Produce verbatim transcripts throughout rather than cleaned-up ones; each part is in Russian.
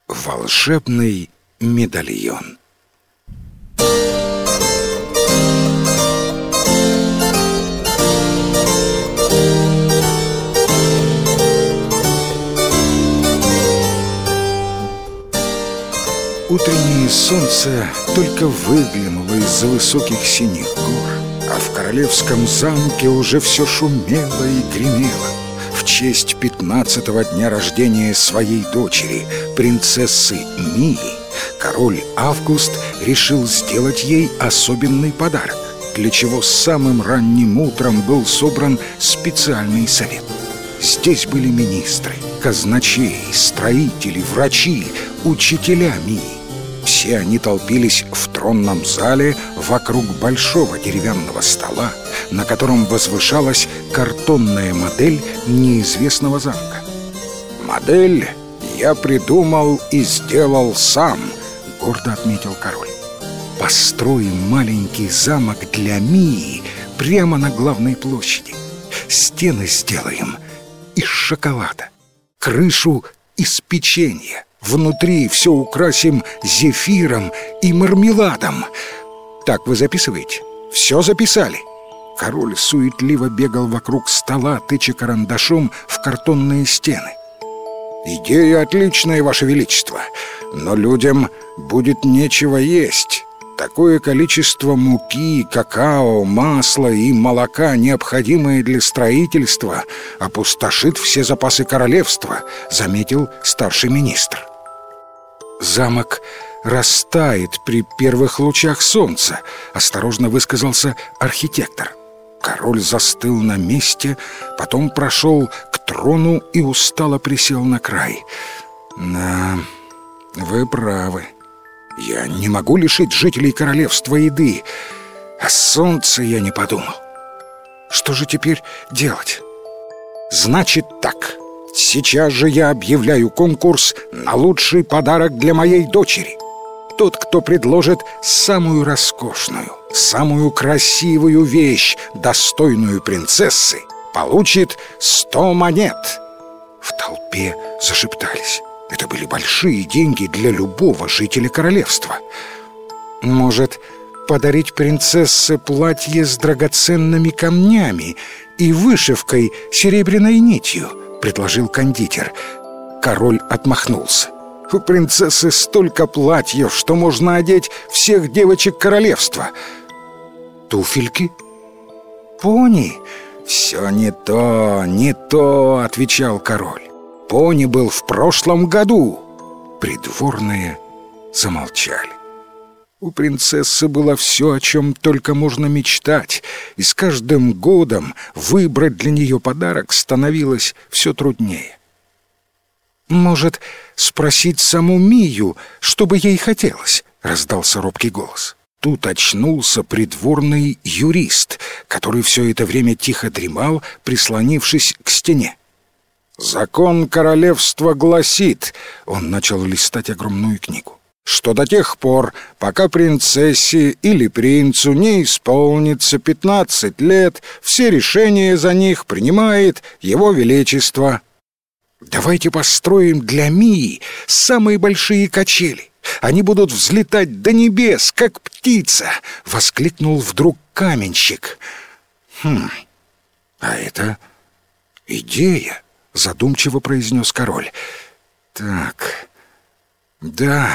Волшебный медальон. Утреннее солнце только выглянуло из-за высоких синих гор, а в королевском замке уже все шумело и гремело. В честь пятнадцатого дня рождения своей дочери, принцессы Мии, король Август решил сделать ей особенный подарок, для чего самым ранним утром был собран специальный совет. Здесь были министры, казначеи, строители, врачи, учителя Мии. Все они толпились в тронном зале вокруг большого деревянного стола, на котором возвышалась картонная модель неизвестного замка. «Модель я придумал и сделал сам», — гордо отметил король. «Построим маленький замок для Мии прямо на главной площади. Стены сделаем из шоколада, крышу из печенья. Внутри все украсим зефиром и мармеладом. Так вы записываете? Все записали?» Король суетливо бегал вокруг стола, тыча карандашом в картонные стены. «Идея отличная, Ваше Величество, но людям будет нечего есть. Такое количество муки, какао, масла и молока, необходимое для строительства, опустошит все запасы королевства», — заметил старший министр. «Замок растает при первых лучах солнца», — осторожно высказался архитектор. Король застыл на месте, потом прошел к трону и устало присел на край. «Да, вы правы. Я не могу лишить жителей королевства еды. О солнце я не подумал. Что же теперь делать?» «Значит так. Сейчас же я объявляю конкурс на лучший подарок для моей дочери. Тот, кто предложит самую роскошную, самую красивую вещь, достойную принцессы, получит сто монет». В толпе зашептались. Это были большие деньги для любого жителя королевства. «Может, подарить принцессе платье с драгоценными камнями и вышивкой серебряной нитью?» — предложил кондитер. Король отмахнулся. «У принцессы столько платьев, что можно одеть всех девочек королевства». «Туфельки? Пони?» «Все не то, не то», — отвечал король. «Пони был в прошлом году». Придворные замолчали. У принцессы было все, о чем только можно мечтать, и с каждым годом выбрать для нее подарок становилось все труднее. «Может, спросить саму Мию, что бы ей хотелось?» — раздался робкий голос. Тут очнулся придворный юрист, который все это время тихо дремал, прислонившись к стене. «Закон королевства гласит», — он начал листать огромную книгу, «что до тех пор, пока принцессе или принцу не исполнится пятнадцать лет, все решения за них принимает его величество». «Давайте построим для Мии самые большие качели. Они будут взлетать до небес, как птица!» — воскликнул вдруг каменщик. «Хм, а это идея», — задумчиво произнес король. «Так, да,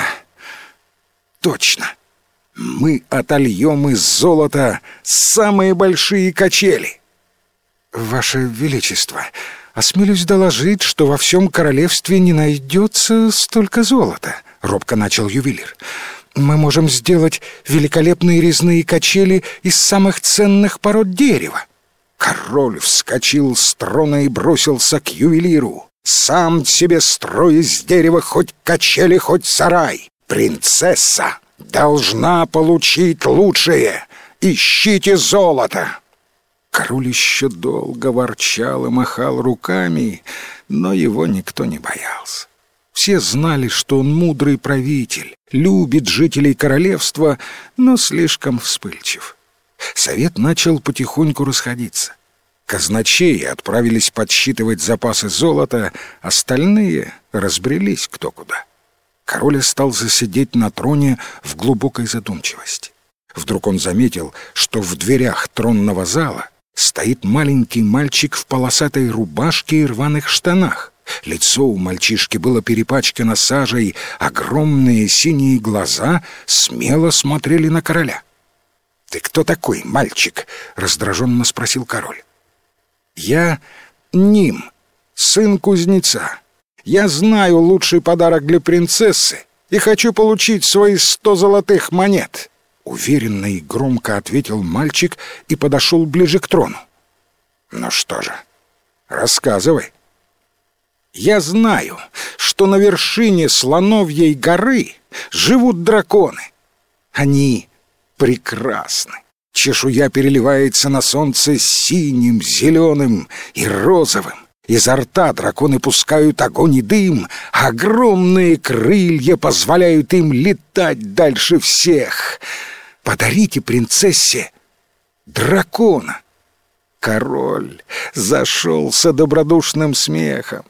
точно. Мы отольем из золота самые большие качели». «Ваше Величество, осмелюсь доложить, что во всем королевстве не найдется столько золота», — робко начал ювелир. «Мы можем сделать великолепные резные качели из самых ценных пород дерева». Король вскочил с трона и бросился к ювелиру. «Сам себе строй из дерева хоть качели, хоть сарай. Принцесса должна получить лучшее. Ищите золото». Король еще долго ворчал и махал руками, но его никто не боялся. Все знали, что он мудрый правитель, любит жителей королевства, но слишком вспыльчив. Совет начал потихоньку расходиться. Казначеи отправились подсчитывать запасы золота, остальные разбрелись кто куда. Король остался сидеть на троне в глубокой задумчивости. Вдруг он заметил, что в дверях тронного зала стоит маленький мальчик в полосатой рубашке и рваных штанах. Лицо у мальчишки было перепачкано сажей, огромные синие глаза смело смотрели на короля. «Ты кто такой, мальчик?» — раздраженно спросил король. «Я Ним, сын кузнеца. Я знаю лучший подарок для принцессы и хочу получить свои сто золотых монет», — уверенно и громко ответил мальчик и подошел ближе к трону. «Ну что же, рассказывай». «Я знаю, что на вершине Слоновьей горы живут драконы. Они прекрасны. Чешуя переливается на солнце синим, зеленым и розовым. Изо рта драконы пускают огонь и дым, а огромные крылья позволяют им летать дальше всех. Подарите принцессе дракона». Король зашелся добродушным смехом.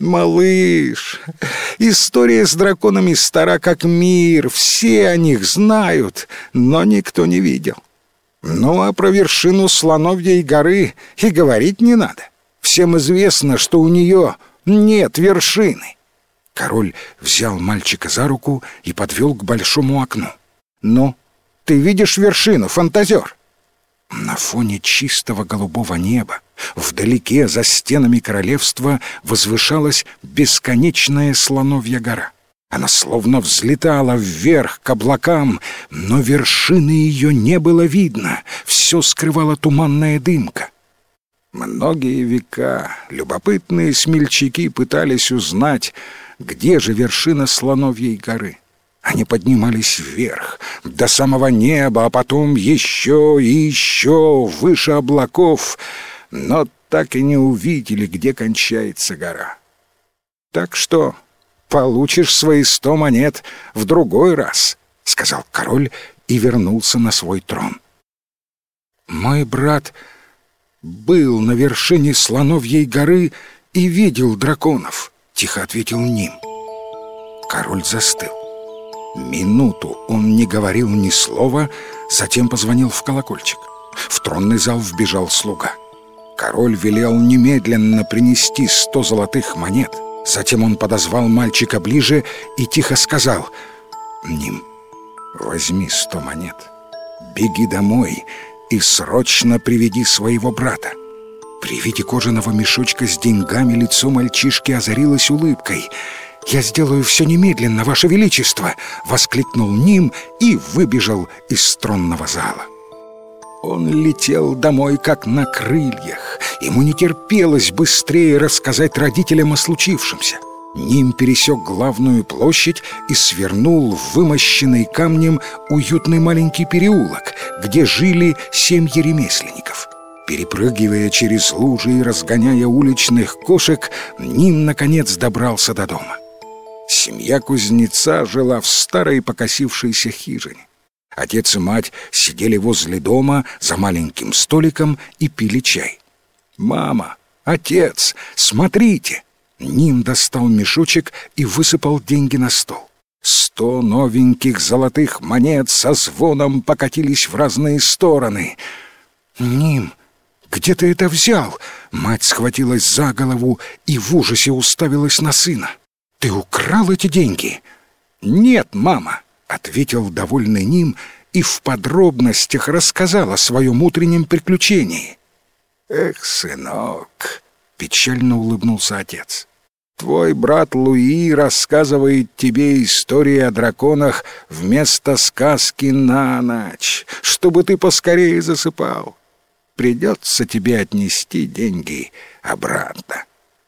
«Малыш, история с драконами стара как мир, все о них знают, но никто не видел. Ну а про вершину Слоновьей горы и говорить не надо. Всем известно, что у нее нет вершины». Король взял мальчика за руку и подвел к большому окну. «Ну, ты видишь вершину, фантазер?» На фоне чистого голубого неба, вдалеке за стенами королевства, возвышалась бесконечная Слоновья гора. Она словно взлетала вверх к облакам, но вершины ее не было видно, все скрывала туманная дымка. Многие века любопытные смельчаки пытались узнать, где же вершина Слоновьей горы. Они поднимались вверх, до самого неба, а потом еще и еще выше облаков, но так и не увидели, где кончается гора. «Так что получишь свои сто монет в другой раз», — сказал король и вернулся на свой трон. «Мой брат был на вершине Слоновьей горы и видел драконов», — тихо ответил Ним. Король застыл. Минуту он не говорил ни слова, затем позвонил в колокольчик. В тронный зал вбежал слуга. Король велел немедленно принести сто золотых монет. Затем он подозвал мальчика ближе и тихо сказал: «Ним, возьми сто монет, беги домой и срочно приведи своего брата». При виде кожаного мешочка с деньгами лицо мальчишки озарилось улыбкой. «Я сделаю все немедленно, Ваше Величество!» — воскликнул Ним и выбежал из тронного зала. Он летел домой как на крыльях. Ему не терпелось быстрее рассказать родителям о случившемся. Ним пересек главную площадь и свернул в вымощенный камнем уютный маленький переулок, где жили семьи ремесленников. Перепрыгивая через лужи и разгоняя уличных кошек, Ним, наконец, добрался до дома. Семья кузнеца жила в старой покосившейся хижине. Отец и мать сидели возле дома за маленьким столиком и пили чай. «Мама, отец, смотрите!» Ним достал мешочек и высыпал деньги на стол. Сто новеньких золотых монет со звоном покатились в разные стороны. «Ним, где ты это взял?» Мать схватилась за голову и в ужасе уставилась на сына. «Ты украл эти деньги?» «Нет, мама», — ответил довольный Ним и в подробностях рассказал о своем утреннем приключении. «Эх, сынок», — печально улыбнулся отец, — «твой брат Луи рассказывает тебе истории о драконах вместо сказки на ночь, чтобы ты поскорее засыпал. Придется тебе отнести деньги обратно».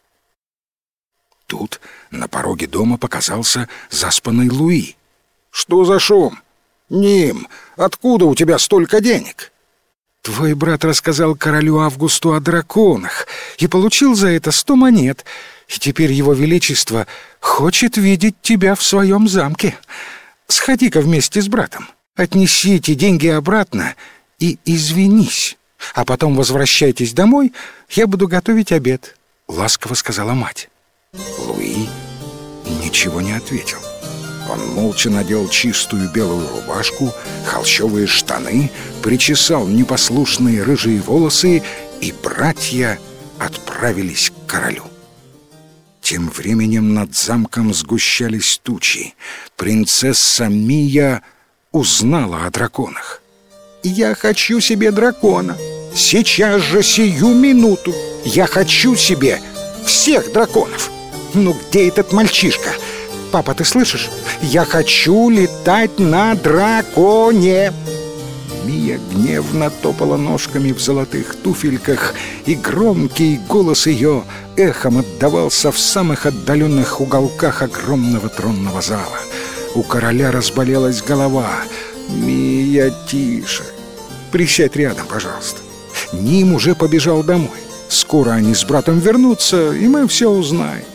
Тут на пороге дома показался заспанный Луи. «Что за шум? Ним, откуда у тебя столько денег?» «Твой брат рассказал королю Августу о драконах и получил за это сто монет, и теперь его величество хочет видеть тебя в своем замке. Сходи-ка вместе с братом, отнеси эти деньги обратно и извинись, а потом возвращайтесь домой, я буду готовить обед», — ласково сказала мать. Луи ничего не ответил. Он молча надел чистую белую рубашку, холщовые штаны, причесал непослушные рыжие волосы, и братья отправились к королю. Тем временем над замком сгущались тучи. Принцесса Мия узнала о драконах. «Я хочу себе дракона! Сейчас же, сию минуту! Я хочу себе всех драконов! Ну где этот мальчишка? Папа, ты слышишь? Я хочу летать на драконе!» Мия гневно топала ножками в золотых туфельках, и громкий голос ее эхом отдавался в самых отдаленных уголках огромного тронного зала. У короля разболелась голова. «Мия, тише! Присядь рядом, пожалуйста. Ним уже побежал домой. Скоро они с братом вернутся, и мы все узнаем».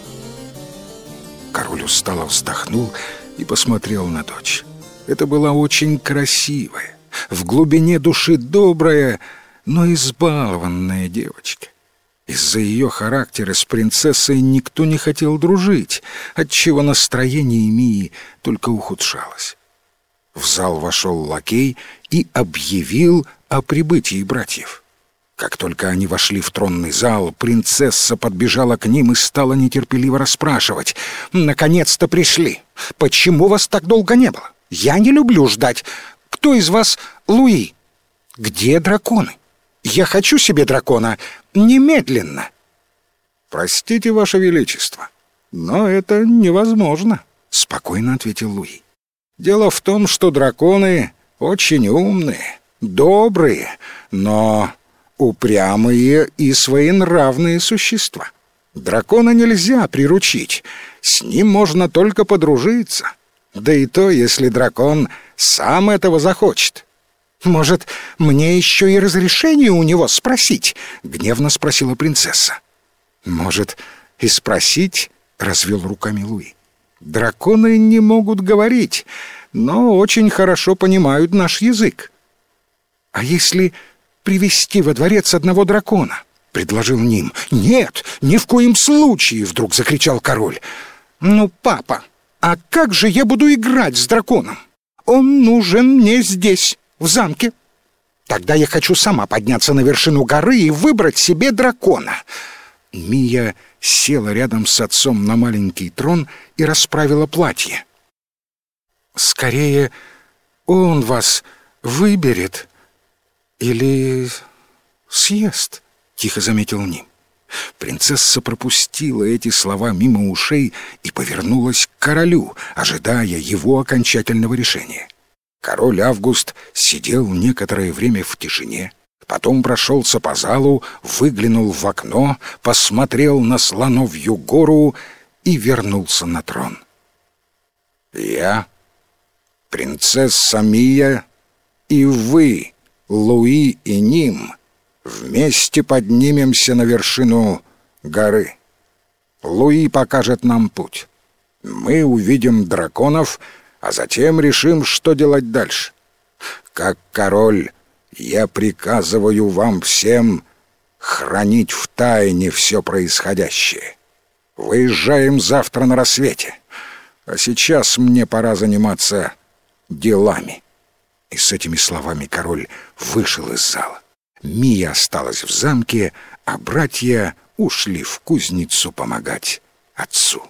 Король устало вздохнул и посмотрел на дочь. Это была очень красивая, в глубине души добрая, но избалованная девочка. Из-за ее характера с принцессой никто не хотел дружить, отчего настроение Мии только ухудшалось. В зал вошел лакей и объявил о прибытии братьев. Как только они вошли в тронный зал, принцесса подбежала к ним и стала нетерпеливо расспрашивать. «Наконец-то пришли! Почему вас так долго не было? Я не люблю ждать. Кто из вас Луи? Где драконы? Я хочу себе дракона немедленно!» «Простите, Ваше Величество, но это невозможно», — спокойно ответил Луи. «Дело в том, что драконы очень умные, добрые, но упрямые и своенравные существа. Дракона нельзя приручить, с ним можно только подружиться. Да и то, если дракон сам этого захочет». «Может, мне еще и разрешение у него спросить?» — гневно спросила принцесса. «Может, и спросить?» — развел руками Луи. «Драконы не могут говорить, но очень хорошо понимают наш язык». «А если привести во дворец одного дракона?» — предложил Ним. «Нет, ни в коем случае!» — вдруг закричал король. «Ну, папа, а как же я буду играть с драконом? Он нужен мне здесь, в замке. Тогда я хочу сама подняться на вершину горы и выбрать себе дракона». Мия села рядом с отцом на маленький трон и расправила платье. «Скорее он вас выберет или съест», — тихо заметил Ним. Принцесса пропустила эти слова мимо ушей и повернулась к королю, ожидая его окончательного решения. Король Август сидел некоторое время в тишине, потом прошелся по залу, выглянул в окно, посмотрел на Слоновью гору и вернулся на трон. «Я, принцесса Мия, и вы, Луи и Ним, вместе поднимемся на вершину горы. Луи покажет нам путь. Мы увидим драконов, а затем решим, что делать дальше. Как король, я приказываю вам всем хранить в тайне все происходящее. Выезжаем завтра на рассвете, а сейчас мне пора заниматься делами». И с этими словами король вышел из зала. Мия осталась в замке, а братья ушли в кузницу помогать отцу.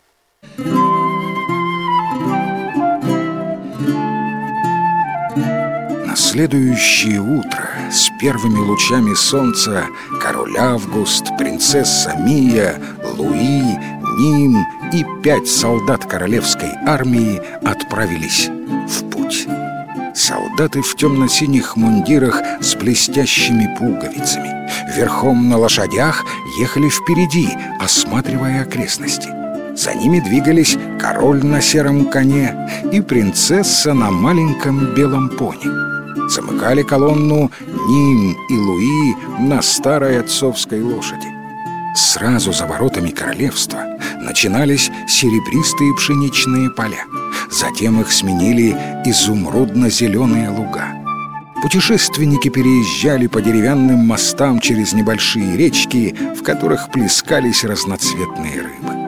На следующее утро с первыми лучами солнца король Август, принцесса Мия, Луи, Ним и пять солдат королевской армии отправились в путь. Солдаты в темно-синих мундирах с блестящими пуговицами, верхом на лошадях, ехали впереди, осматривая окрестности. За ними двигались король на сером коне и принцесса на маленьком белом пони. Замыкали колонну Ним и Луи на старой отцовской лошади. Сразу за воротами королевства начинались серебристые пшеничные поля. Затем их сменили изумрудно-зеленые луга. Путешественники переезжали по деревянным мостам через небольшие речки, в которых плескались разноцветные рыбы.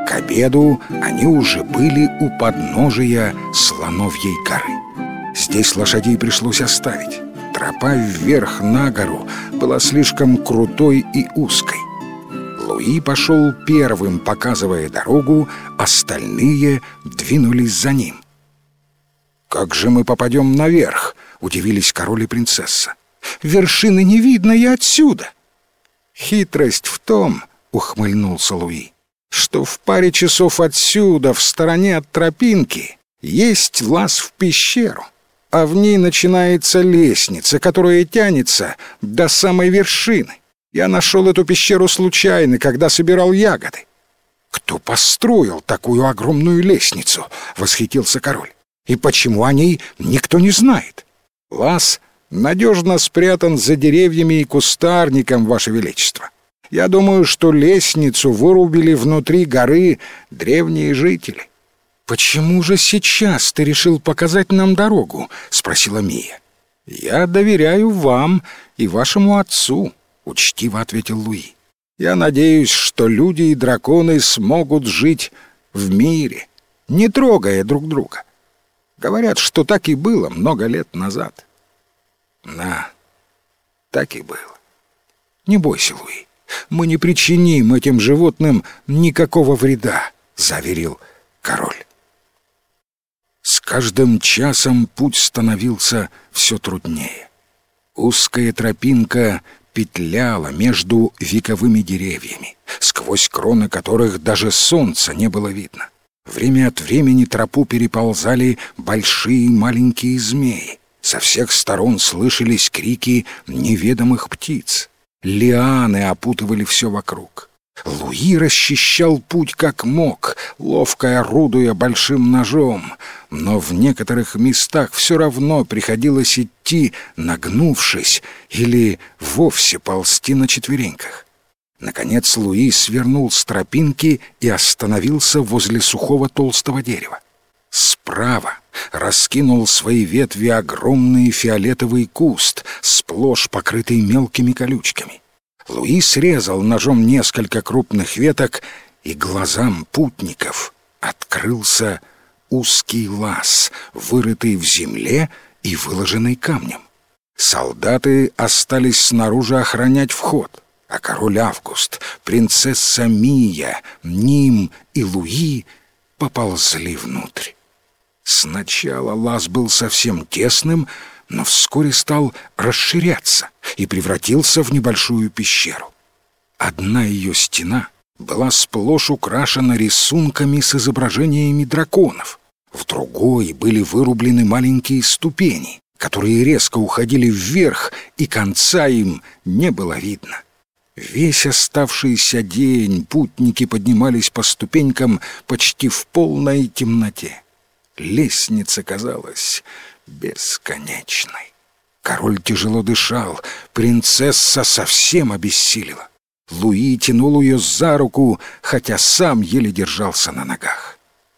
К обеду они уже были у подножия Слоновьей горы. Здесь лошадей пришлось оставить. Тропа вверх на гору была слишком крутой и узкой. Луи пошел первым, показывая дорогу, остальные двинулись за ним. «Как же мы попадем наверх?» — удивились король и принцесса. «Вершины не видно и отсюда». «Хитрость в том, — ухмыльнулся Луи, — что в паре часов отсюда, в стороне от тропинки, есть лаз в пещеру, а в ней начинается лестница, которая тянется до самой вершины. Я нашел эту пещеру случайно, когда собирал ягоды». «Кто построил такую огромную лестницу?» — восхитился король. «И почему о ней никто не знает?» «Лаз надежно спрятан за деревьями и кустарником, Ваше Величество. Я думаю, что лестницу вырубили внутри горы древние жители». «Почему же сейчас ты решил показать нам дорогу?» — спросила Мия. «Я доверяю вам и вашему отцу», — учтиво ответил Луи. «Я надеюсь, что люди и драконы смогут жить в мире, не трогая друг друга. Говорят, что так и было много лет назад». «Да, так и было. Не бойся, Луи, мы не причиним этим животным никакого вреда», — заверил король. С каждым часом путь становился все труднее. Узкая тропинка петляла между вековыми деревьями, сквозь кроны которых даже солнца не было видно. Время от времени тропу переползали большие и маленькие змеи. Со всех сторон слышались крики неведомых птиц. Лианы опутывали все вокруг. Луи расчищал путь как мог, ловко орудуя большим ножом, но в некоторых местах все равно приходилось идти, нагнувшись, или вовсе ползти на четвереньках. Наконец Луи свернул с тропинки и остановился возле сухого толстого дерева. Справа раскинул свои ветви огромный фиолетовый куст, сплошь покрытый мелкими колючками. Луи срезал ножом несколько крупных веток, и глазам путников открылся узкий лаз, вырытый в земле и выложенный камнем. Солдаты остались снаружи охранять вход, а король Август, принцесса Мия, Ним и Луи поползли внутрь. Сначала лаз был совсем тесным, но вскоре стал расширяться и превратился в небольшую пещеру. Одна ее стена была сплошь украшена рисунками с изображениями драконов. В другой были вырублены маленькие ступени, которые резко уходили вверх, и конца им не было видно. Весь оставшийся день путники поднимались по ступенькам почти в полной темноте. Лестница казалась бесконечной. Король тяжело дышал, принцесса совсем обессилила. Луи тянул ее за руку, хотя сам еле держался на ногах.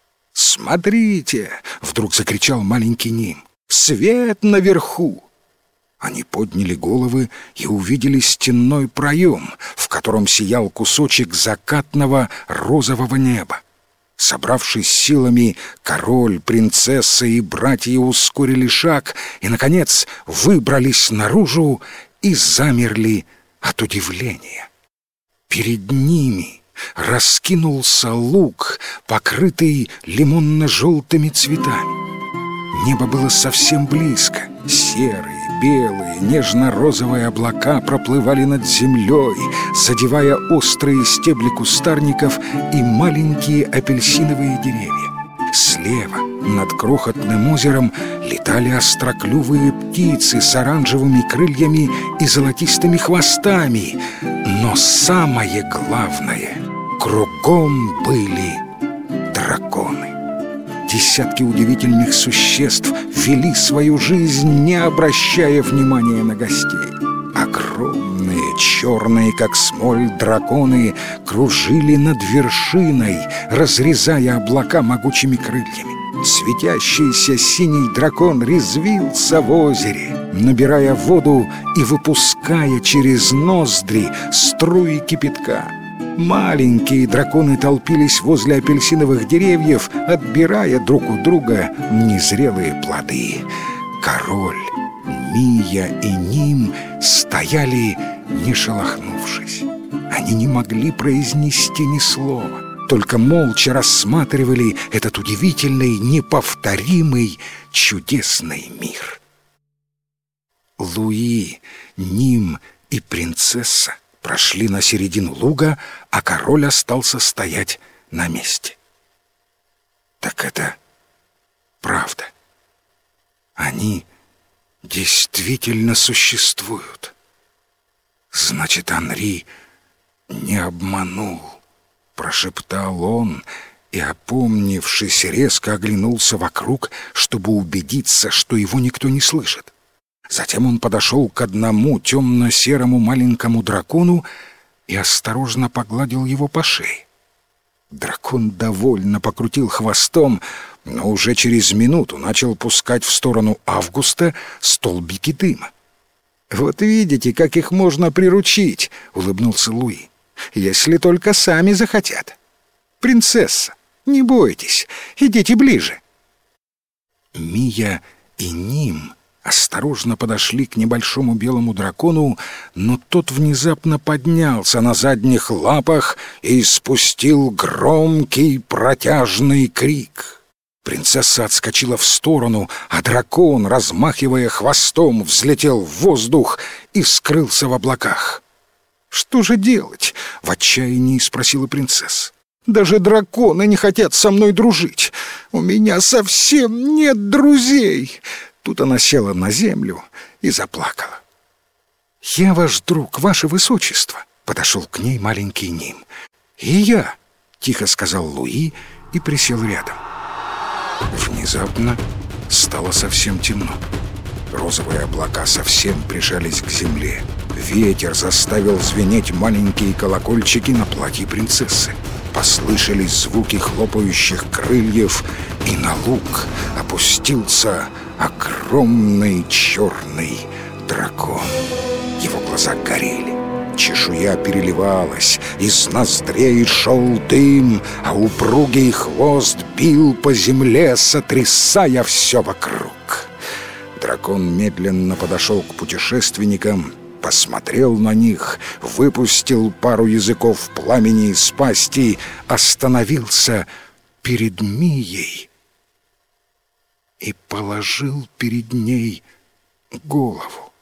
«Смотрите!» — вдруг закричал маленький Ним. «Свет наверху!» Они подняли головы и увидели стенной проем, в котором сиял кусочек закатного розового неба. Собравшись силами, король, принцесса и братья ускорили шаг и, наконец, выбрались наружу и замерли от удивления. Перед ними раскинулся луг, покрытый лимонно-желтыми цветами. Небо было совсем близко. Серые, белые, нежно-розовые облака проплывали над землей, задевая острые стебли кустарников и маленькие апельсиновые деревья. Слева, над крохотным озером, летали остроклювые птицы с оранжевыми крыльями и золотистыми хвостами. Но самое главное — кругом были драконы. Десятки удивительных существ вели свою жизнь, не обращая внимания на гостей. Огромные, черные, как смоль, драконы кружили над вершиной, разрезая облака могучими крыльями. Светящийся синий дракон резвился в озере, набирая воду и выпуская через ноздри струи кипятка. Маленькие драконы толпились возле апельсиновых деревьев, отбирая друг у друга незрелые плоды. Король, Мия и Ним стояли, не шелохнувшись. Они не могли произнести ни слова, только молча рассматривали этот удивительный, неповторимый, чудесный мир. Луи, Ним и принцесса прошли на середину луга, а король остался стоять на месте. Так это правда. Они действительно существуют. Значит, Анри не обманул, прошептал он и, опомнившись, резко оглянулся вокруг, чтобы убедиться, что его никто не слышит. Затем он подошел к одному темно-серому маленькому дракону и осторожно погладил его по шее. Дракон довольно покрутил хвостом, но уже через минуту начал пускать в сторону Августа столбики дыма. «Вот видите, как их можно приручить», — улыбнулся Луи, — «если только сами захотят. Принцесса, не бойтесь, идите ближе». Мия и Ним осторожно подошли к небольшому белому дракону, но тот внезапно поднялся на задних лапах и спустил громкий протяжный крик. Принцесса отскочила в сторону, а дракон, размахивая хвостом, взлетел в воздух и скрылся в облаках. «Что же делать?» — в отчаянии спросила принцесса. «Даже драконы не хотят со мной дружить. У меня совсем нет друзей». Тут она села на землю и заплакала. «Я ваш друг, ваше высочество», — подошел к ней маленький Ним. «И я», — тихо сказал Луи и присел рядом. Внезапно стало совсем темно. Розовые облака совсем прижались к земле. Ветер заставил звенеть маленькие колокольчики на платье принцессы. Послышались звуки хлопающих крыльев, и на луг опустился огромный черный дракон. Его глаза горели, чешуя переливалась, из ноздрей шел дым, а упругий хвост бил по земле, сотрясая все вокруг. Дракон медленно подошел к путешественникам, посмотрел на них, выпустил пару языков пламени из пасти, остановился перед Мией и положил перед ней голову.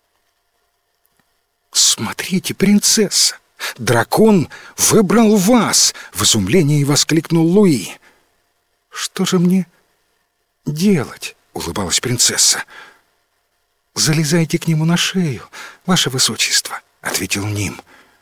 «Смотрите, принцесса, дракон выбрал вас!» — в изумлении воскликнул Луи. «Что же мне делать?» — улыбалась принцесса. «Залезайте к нему на шею, ваше высочество», — ответил Ним.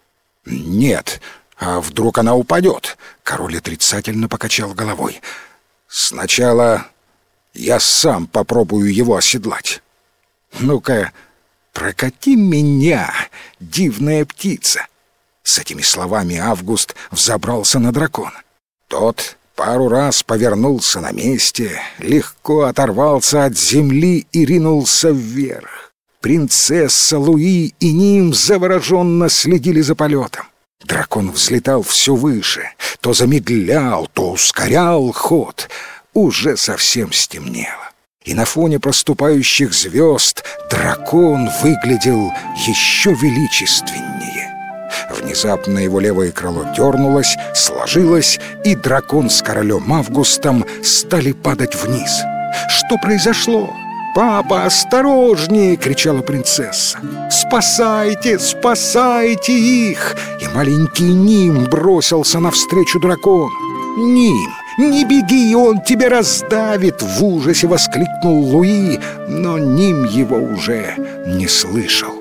«Нет, а вдруг она упадет?» — король отрицательно покачал головой. «Сначала я сам попробую его оседлать. Ну-ка, прокати меня, дивная птица!» С этими словами Август взобрался на дракона. Тот пару раз повернулся на месте, легко оторвался от земли и ринулся вверх. Принцесса, Луи и Ним завороженно следили за полетом. Дракон взлетал все выше, то замедлял, то ускорял ход. Уже совсем стемнело, и на фоне проступающих звезд дракон выглядел еще величественнее. Внезапно его левое крыло дернулось, сложилось, и дракон с королем Августом стали падать вниз. «Что произошло? Папа, осторожнее!» — кричала принцесса. «Спасайте, спасайте их!» И маленький Ним бросился навстречу дракону. «Ним, не беги, он тебя раздавит!» — в ужасе воскликнул Луи, но Ним его уже не слышал.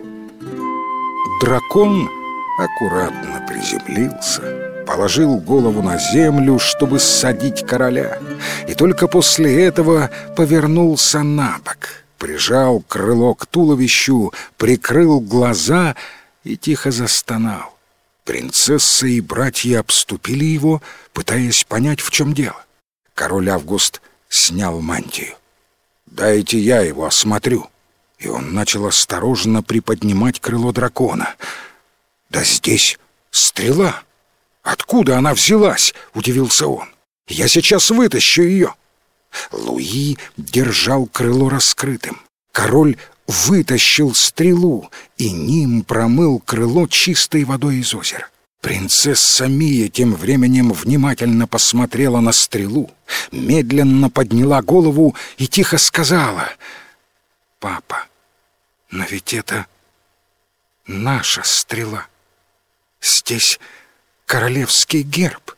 Дракон аккуратно приземлился, положил голову на землю, чтобы ссадить короля, и только после этого повернулся на бок, прижал крыло к туловищу, прикрыл глаза и тихо застонал. Принцесса и братья обступили его, пытаясь понять, в чем дело. Король Август снял мантию. «Дайте я его осмотрю». И он начал осторожно приподнимать крыло дракона. «Да здесь стрела! Откуда она взялась?» — удивился он. «Я сейчас вытащу ее». Луи держал крыло раскрытым. Король вытащил стрелу, и Ним промыл крыло чистой водой из озера. Принцесса Мия тем временем внимательно посмотрела на стрелу, медленно подняла голову и тихо сказала: «Папа, но ведь это наша стрела. Здесь королевский герб».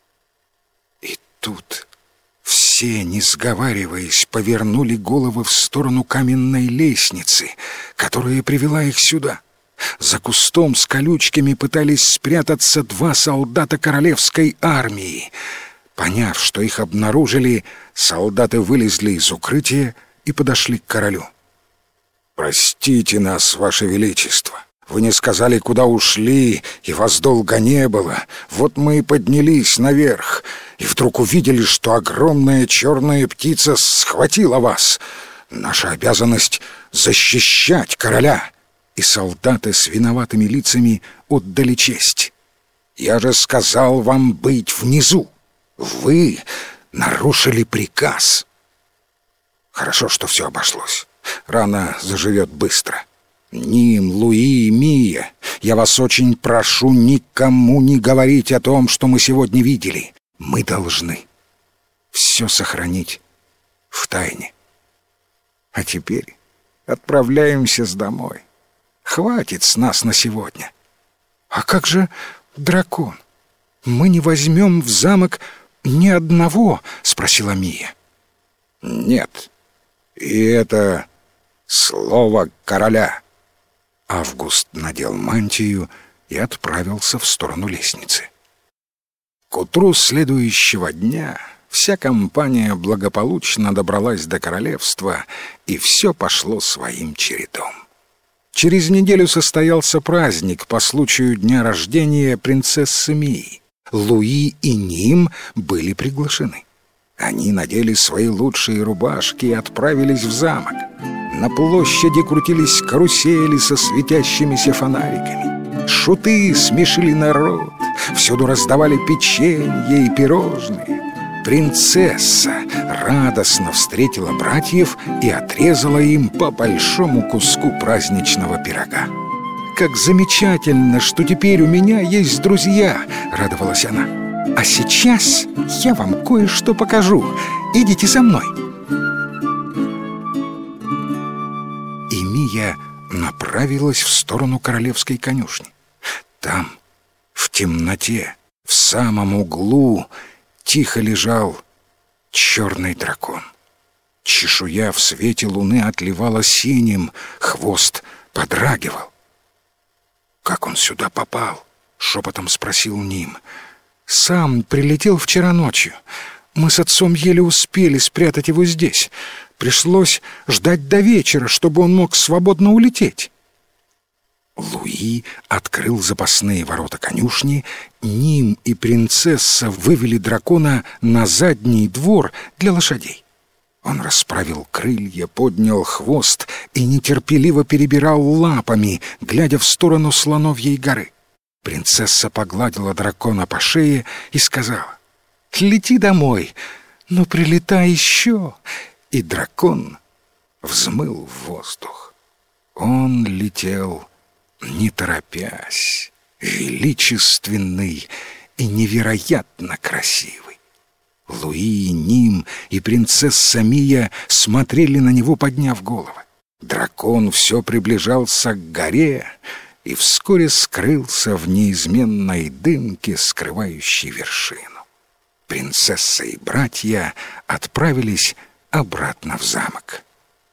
И тут все, не сговариваясь, повернули головы в сторону каменной лестницы, которая привела их сюда. За кустом с колючками пытались спрятаться два солдата королевской армии. Поняв, что их обнаружили, солдаты вылезли из укрытия и подошли к королю. «Простите нас, Ваше Величество. Вы не сказали, куда ушли, и вас долго не было. Вот мы и поднялись наверх, и вдруг увидели, что огромная черная птица схватила вас. Наша обязанность — защищать короля». И солдаты с виноватыми лицами отдали честь. «Я же сказал вам быть внизу. Вы нарушили приказ». Хорошо, что все обошлось. Рана заживет быстро. Ним, Луи, Мия, я вас очень прошу никому не говорить о том, что мы сегодня видели. Мы должны все сохранить в тайне. А теперь отправляемся домой. Хватит с нас на сегодня. А как же дракон? Мы не возьмем в замок ни одного, спросила Мия. Нет, и это слово короля. Август надел мантию и отправился в сторону лестницы. К утру следующего дня вся компания благополучно добралась до королевства, и все пошло своим чередом. Через неделю состоялся праздник по случаю дня рождения принцессы Мии. Луи и Ним были приглашены. Они надели свои лучшие рубашки и отправились в замок. На площади крутились карусели со светящимися фонариками. Шуты смешили народ, всюду раздавали печенье и пирожные. Принцесса радостно встретила братьев и отрезала им по большому куску праздничного пирога. «Как замечательно, что теперь у меня есть друзья!» — радовалась она. «А сейчас я вам кое-что покажу. Идите со мной!» И Мия направилась в сторону королевской конюшни. Там, в темноте, в самом углу, тихо лежал черный дракон. Чешуя в свете луны отливала синим, хвост подрагивал. «Как он сюда попал?» — шепотом спросил Ним. «Сам прилетел вчера ночью. Мы с отцом еле успели спрятать его здесь. Пришлось ждать до вечера, чтобы он мог свободно улететь». Луи открыл запасные ворота конюшни. Ним и принцесса вывели дракона на задний двор для лошадей. Он расправил крылья, поднял хвост и нетерпеливо перебирал лапами, глядя в сторону Слоновьей горы. Принцесса погладила дракона по шее и сказала: «Лети домой, но прилетай еще». И дракон взмыл в воздух. Он летел не торопясь, величественный и невероятно красивый. Луи, Ним и принцесса Мия смотрели на него, подняв головы. Дракон все приближался к горе и вскоре скрылся в неизменной дымке, скрывающей вершину. Принцесса и братья отправились обратно в замок.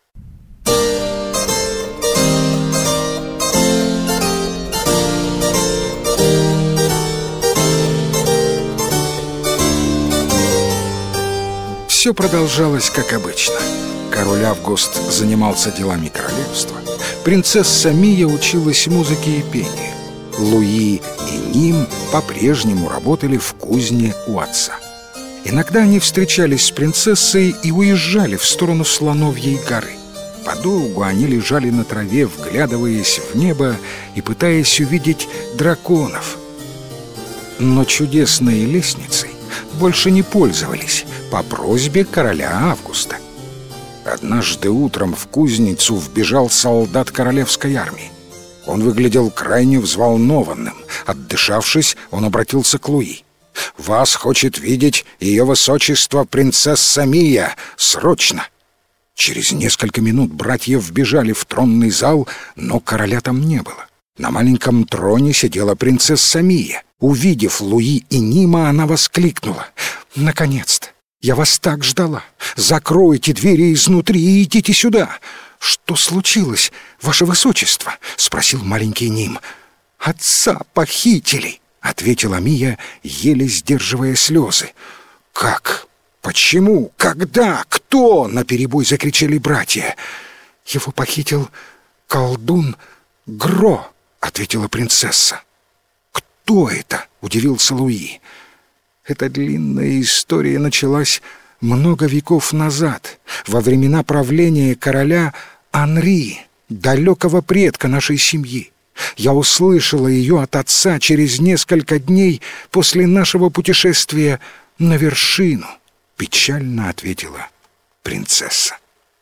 Все продолжалось как обычно. Король Август занимался делами королевства. Принцесса Мия училась музыке и пению. Луи и Ним по-прежнему работали в кузне у отца. Иногда они встречались с принцессой и уезжали в сторону Слоновьей горы. Подолгу они лежали на траве, вглядываясь в небо и пытаясь увидеть драконов. Но чудесной лестницей больше не пользовались по просьбе короля Августа. Однажды утром в кузницу вбежал солдат королевской армии. Он выглядел крайне взволнованным. Отдышавшись, он обратился к Луи. «Вас хочет видеть ее высочество принцесса Мия! Срочно!» Через несколько минут братья вбежали в тронный зал, но короля там не было. На маленьком троне сидела принцесса Мия. Увидев Луи и Нима, она воскликнула: «Наконец-то! Я вас так ждала! Закройте двери изнутри и идите сюда!» «Что случилось, ваше высочество?» — спросил маленький Ним. «Отца похитили!» — ответила Мия, еле сдерживая слезы. «Как? Почему? Когда? Кто?» — наперебой закричали братья. «Его похитил колдун Гро», — ответила принцесса. «Кто это?» — удивился Луи. Эта длинная история началась много веков назад, во времена правления короля Анри, далекого предка нашей семьи. Я услышала ее от отца через несколько дней после нашего путешествия на вершину», — печально ответила принцесса.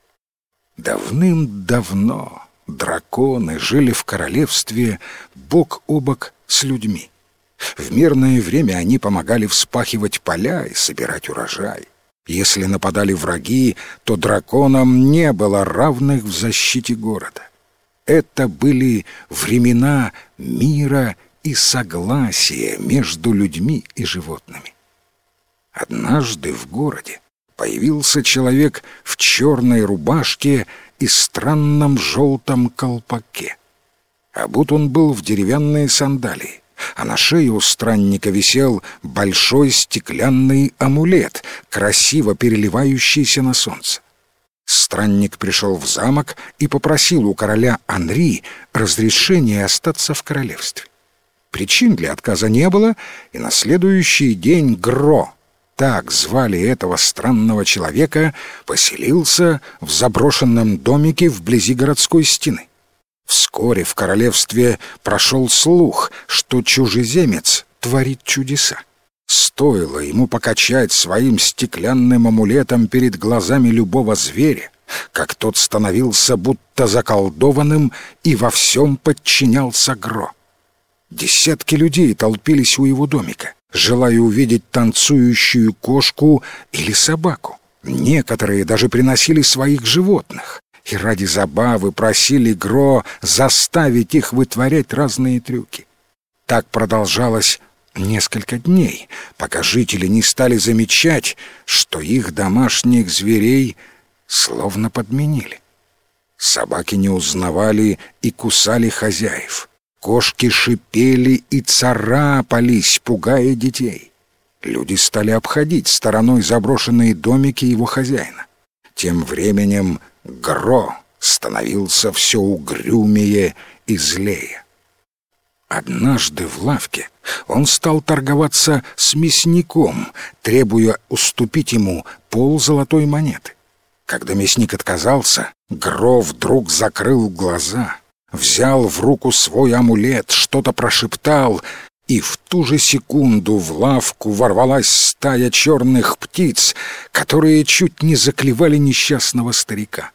Давным-давно драконы жили в королевстве бок о бок с людьми. В мирное время они помогали вспахивать поля и собирать урожай. Если нападали враги, то драконам не было равных в защите города. Это были времена мира и согласия между людьми и животными. Однажды в городе появился человек в черной рубашке и странном желтом колпаке. Обут он был в деревянные сандалии, а на шее у странника висел большой стеклянный амулет, красиво переливающийся на солнце. Странник пришел в замок и попросил у короля Анри разрешения остаться в королевстве. Причин для отказа не было, и на следующий день Гро, так звали этого странного человека, поселился в заброшенном домике вблизи городской стены. Вскоре в королевстве прошел слух, что чужеземец творит чудеса. Стоило ему покачать своим стеклянным амулетом перед глазами любого зверя, как тот становился будто заколдованным и во всем подчинялся Гро. Десятки людей толпились у его домика, желая увидеть танцующую кошку или собаку. Некоторые даже приносили своих животных и ради забавы просили Гро заставить их вытворять разные трюки. Так продолжалось несколько дней, пока жители не стали замечать, что их домашних зверей словно подменили. Собаки не узнавали и кусали хозяев. Кошки шипели и царапались, пугая детей. Люди стали обходить стороной заброшенные домики его хозяина. Тем временем Гро становился все угрюмее и злее. Однажды в лавке он стал торговаться с мясником, требуя уступить ему пол золотой монеты. Когда мясник отказался, Гро вдруг закрыл глаза, взял в руку свой амулет, что-то прошептал, и в ту же секунду в лавку ворвалась стая черных птиц, которые чуть не заклевали несчастного старика.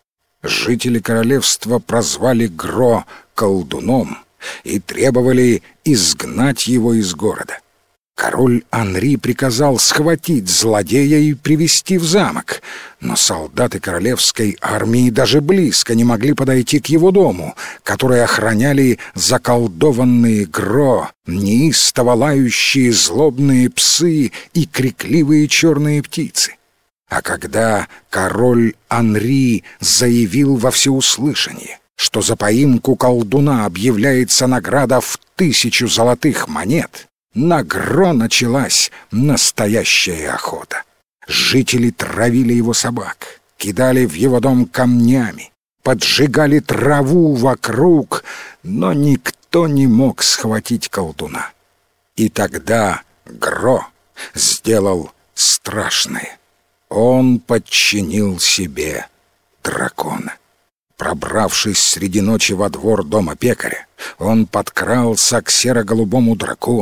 Жители королевства прозвали Гро колдуном и требовали изгнать его из города. Король Анри приказал схватить злодея и привести в замок, но солдаты королевской армии даже близко не могли подойти к его дому, который охраняли заколдованные Гро, неистово лающие злобные псы и крикливые черные птицы. А когда король Анри заявил во всеуслышание, что за поимку колдуна объявляется награда в тысячу золотых монет, на Гро началась настоящая охота. Жители травили его собак, кидали в его дом камнями, поджигали траву вокруг, но никто не мог схватить колдуна. И тогда Гро сделал страшное. Он подчинил себе дракона. Пробравшись среди ночи во двор дома пекаря, он подкрался к серо-голубому дракону,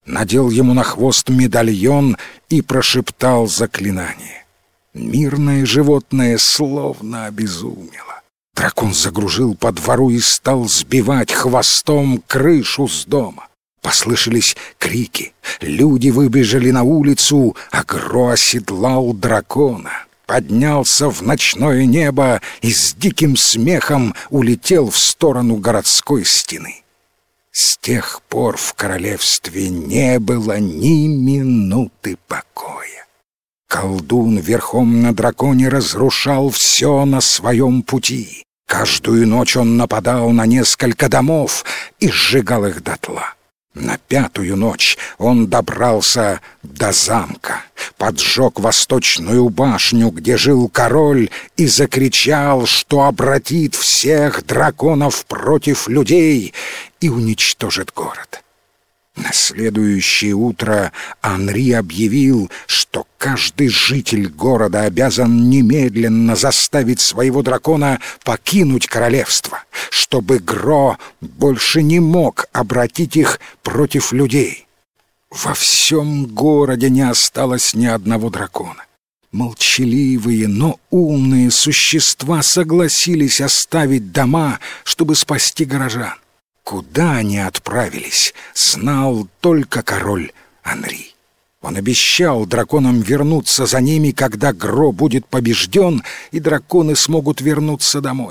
надел ему на хвост медальон и прошептал заклинание. Мирное животное словно обезумело. Дракон загружил по двору и стал сбивать хвостом крышу с дома. Послышались крики, люди выбежали на улицу, а Гро оседлал дракона, поднялся в ночное небо и с диким смехом улетел в сторону городской стены. С тех пор в королевстве не было ни минуты покоя. Колдун верхом на драконе разрушал все на своем пути. Каждую ночь он нападал на несколько домов и сжигал их дотла. На пятую ночь он добрался до замка, поджег восточную башню, где жил король, и закричал, что обратит всех драконов против людей и уничтожит город. На следующее утро Анри объявил, что каждый житель города обязан немедленно заставить своего дракона покинуть королевство, чтобы Гро больше не мог обратить их против людей. Во всем городе не осталось ни одного дракона. Молчаливые, но умные существа согласились оставить дома, чтобы спасти горожан. Куда они отправились, знал только король Анри. Он обещал драконам вернуться за ними, когда Гро будет побежден, и драконы смогут вернуться домой.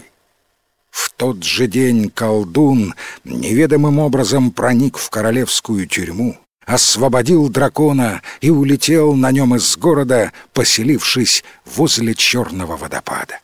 В тот же день колдун неведомым образом проник в королевскую тюрьму, освободил дракона и улетел на нем из города, поселившись возле черного водопада.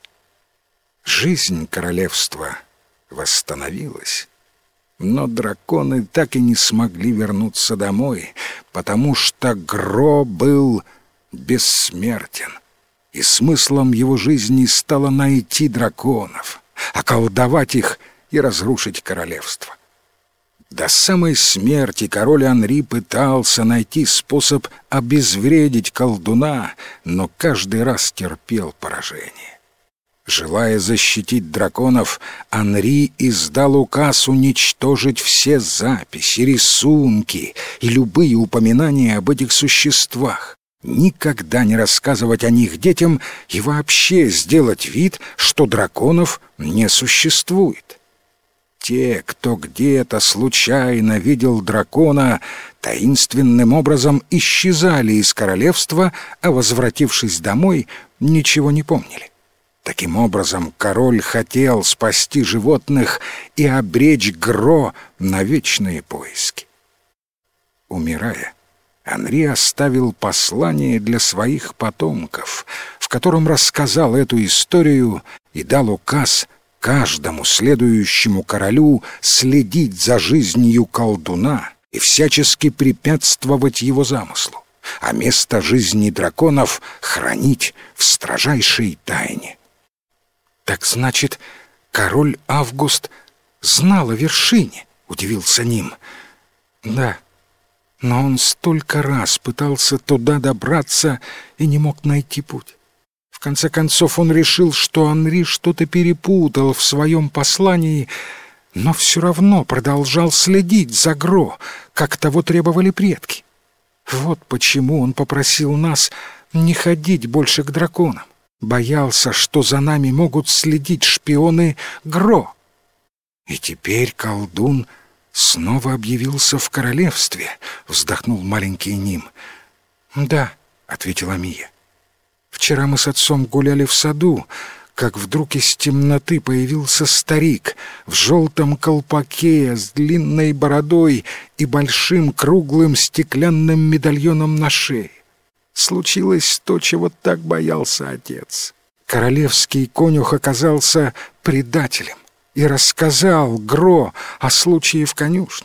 Жизнь королевства восстановилась. Но драконы так и не смогли вернуться домой, потому что Гро был бессмертен, и смыслом его жизни стало найти драконов, околдовать их и разрушить королевство. До самой смерти король Анри пытался найти способ обезвредить колдуна, но каждый раз терпел поражение. Желая защитить драконов, Анри издал указ уничтожить все записи, рисунки и любые упоминания об этих существах, никогда не рассказывать о них детям и вообще сделать вид, что драконов не существует. Те, кто где-то случайно видел дракона, таинственным образом исчезали из королевства, а, возвратившись домой, ничего не помнили. Таким образом, король хотел спасти животных и обречь Гро на вечные поиски. Умирая, Анри оставил послание для своих потомков, в котором рассказал эту историю и дал указ каждому следующему королю следить за жизнью колдуна и всячески препятствовать его замыслу, а место жизни драконов хранить в строжайшей тайне. «Так значит, король Август знал о вершине?» — удивился Ним. «Да, но он столько раз пытался туда добраться и не мог найти путь. В конце концов он решил, что Анри что-то перепутал в своем послании, но все равно продолжал следить за Гро, как того требовали предки. Вот почему он попросил нас не ходить больше к драконам. Боялся, что за нами могут следить шпионы Гро. И теперь колдун снова объявился в королевстве», — вздохнул маленький Ним. «Да», — ответила Мия. «Вчера мы с отцом гуляли в саду, как вдруг из темноты появился старик в желтом колпаке с длинной бородой и большим круглым стеклянным медальоном на шее. Случилось то, чего так боялся отец. Королевский конюх оказался предателем и рассказал Гро о случае в конюшне.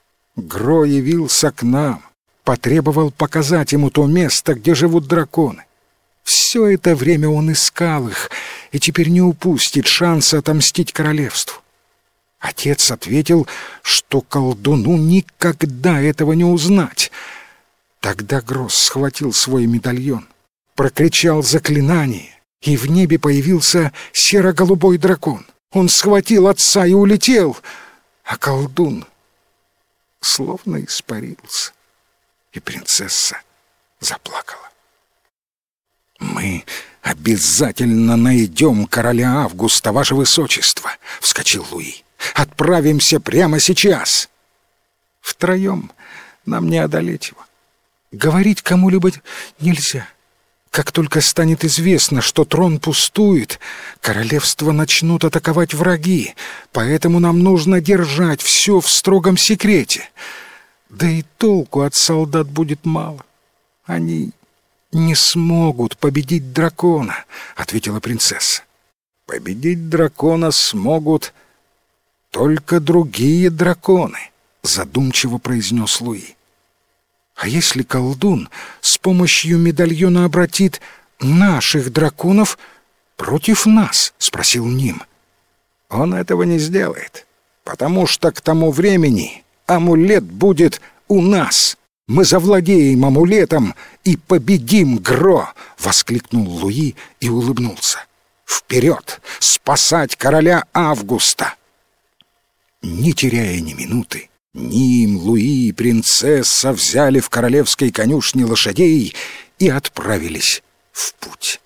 Гро явился к нам, потребовал показать ему то место, где живут драконы. Все это время он искал их и теперь не упустит шанса отомстить королевству. Отец ответил, что колдуну никогда этого не узнать. Тогда Гросс схватил свой медальон, прокричал заклинание, и в небе появился серо-голубой дракон. Он схватил отца и улетел, а колдун словно испарился. и принцесса заплакала. «Мы обязательно найдем короля Августа, ваше высочество!» — вскочил Луи. «Отправимся прямо сейчас!» «Втроем нам не одолеть его. Говорить кому-либо нельзя. Как только станет известно, что трон пустует, королевство начнут атаковать враги, поэтому нам нужно держать все в строгом секрете. Да и толку от солдат будет мало. Они не смогут победить дракона», — ответила принцесса. «Победить дракона смогут только другие драконы», — задумчиво произнес Луи. «А если колдун с помощью медальона обратит наших драконов против нас?» — спросил Ним. «Он этого не сделает, потому что к тому времени амулет будет у нас. Мы завладеем амулетом и победим Гро!» — воскликнул Луи и улыбнулся. «Вперед! Спасать короля Августа!» Не теряя ни минуты, Ним, Луи и принцесса взяли в королевской конюшне лошадей и отправились в путь.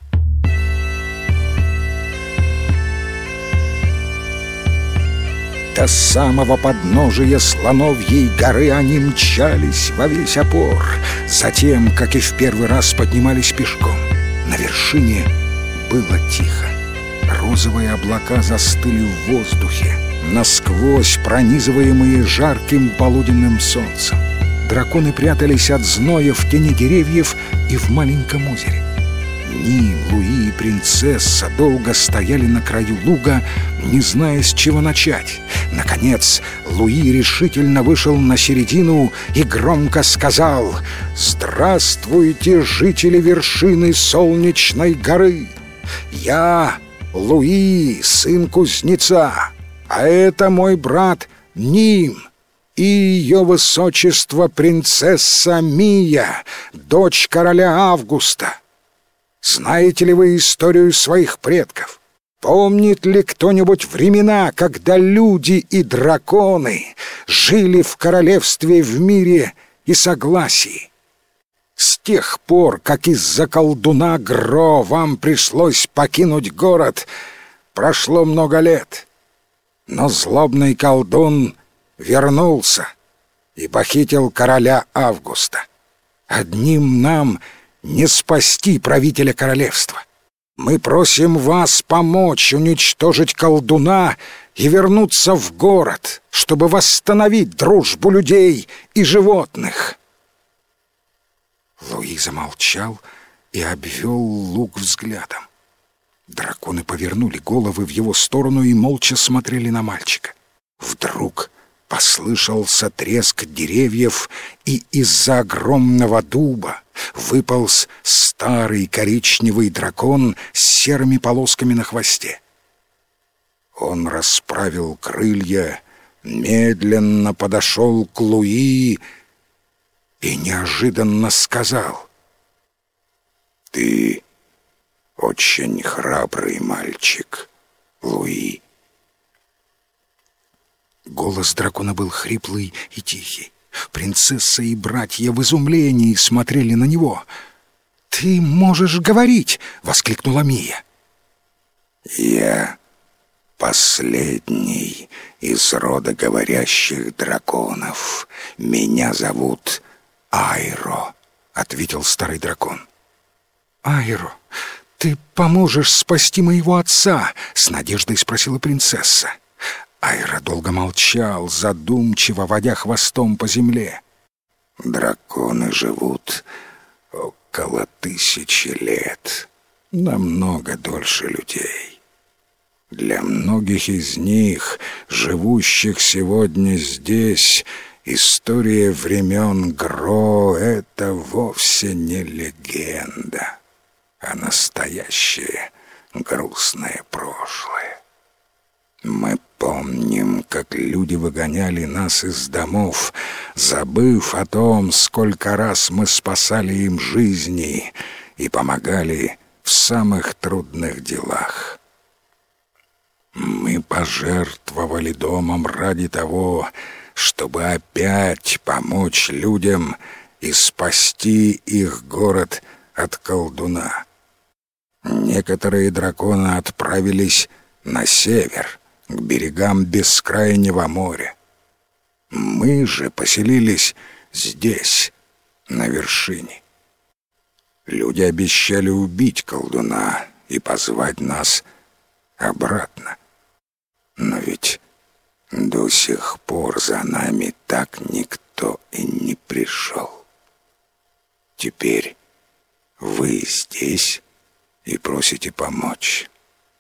До самого подножия Слоновьей горы они мчались во весь опор, затем, как и в первый раз, поднимались пешком. На вершине было тихо. Розовые облака застыли в воздухе, насквозь пронизываемые жарким полуденным солнцем. Драконы прятались от зноя в тени деревьев и в маленьком озере. Ним, Луи и принцесса долго стояли на краю луга, не зная, с чего начать. Наконец, Луи решительно вышел на середину и громко сказал: «Здравствуйте, жители вершины Солнечной горы! Я Луи, сын кузнеца, а это мой брат Ним и ее высочество принцесса Мия, дочь короля Августа. Знаете ли вы историю своих предков? Помнит ли кто-нибудь времена, когда люди и драконы жили в королевстве в мире и согласии? С тех пор, как из-за колдуна Гро вам пришлось покинуть город, прошло много лет. Но злобный колдун вернулся и похитил короля Августа. Одним нам не спасти правителя королевства. Мы просим вас помочь уничтожить колдуна и вернуться в город, чтобы восстановить дружбу людей и животных». Луи замолчал и обвел луг взглядом. Драконы повернули головы в его сторону и молча смотрели на мальчика. Вдруг послышался треск деревьев, и из-за огромного дуба выполз старый коричневый дракон с серыми полосками на хвосте. Он расправил крылья, медленно подошел к Луи и неожиданно сказал: «Ты очень храбрый мальчик, Луи». Голос дракона был хриплый и тихий. Принцесса и братья в изумлении смотрели на него. «Ты можешь говорить!» — воскликнула Мия. «Я последний из рода говорящих драконов. Меня зовут Айро», — ответил старый дракон. «Айро, ты поможешь спасти моего отца?» — с надеждой спросила принцесса. Айро долго молчал, задумчиво водя хвостом по земле. «Драконы живут около тысячи лет, намного дольше людей. Для многих из них, живущих сегодня здесь, история времен Гро — это вовсе не легенда, а настоящее грустное прошлое. Мы помним, как люди выгоняли нас из домов, забыв о том, сколько раз мы спасали им жизни и помогали в самых трудных делах. Мы пожертвовали домом ради того, чтобы опять помочь людям и спасти их город от колдуна. Некоторые драконы отправились на север, к берегам бескрайнего моря. Мы же поселились здесь, на вершине. Люди обещали убить колдуна и позвать нас обратно. Но ведь до сих пор за нами так никто и не пришел. Теперь вы здесь и просите помочь.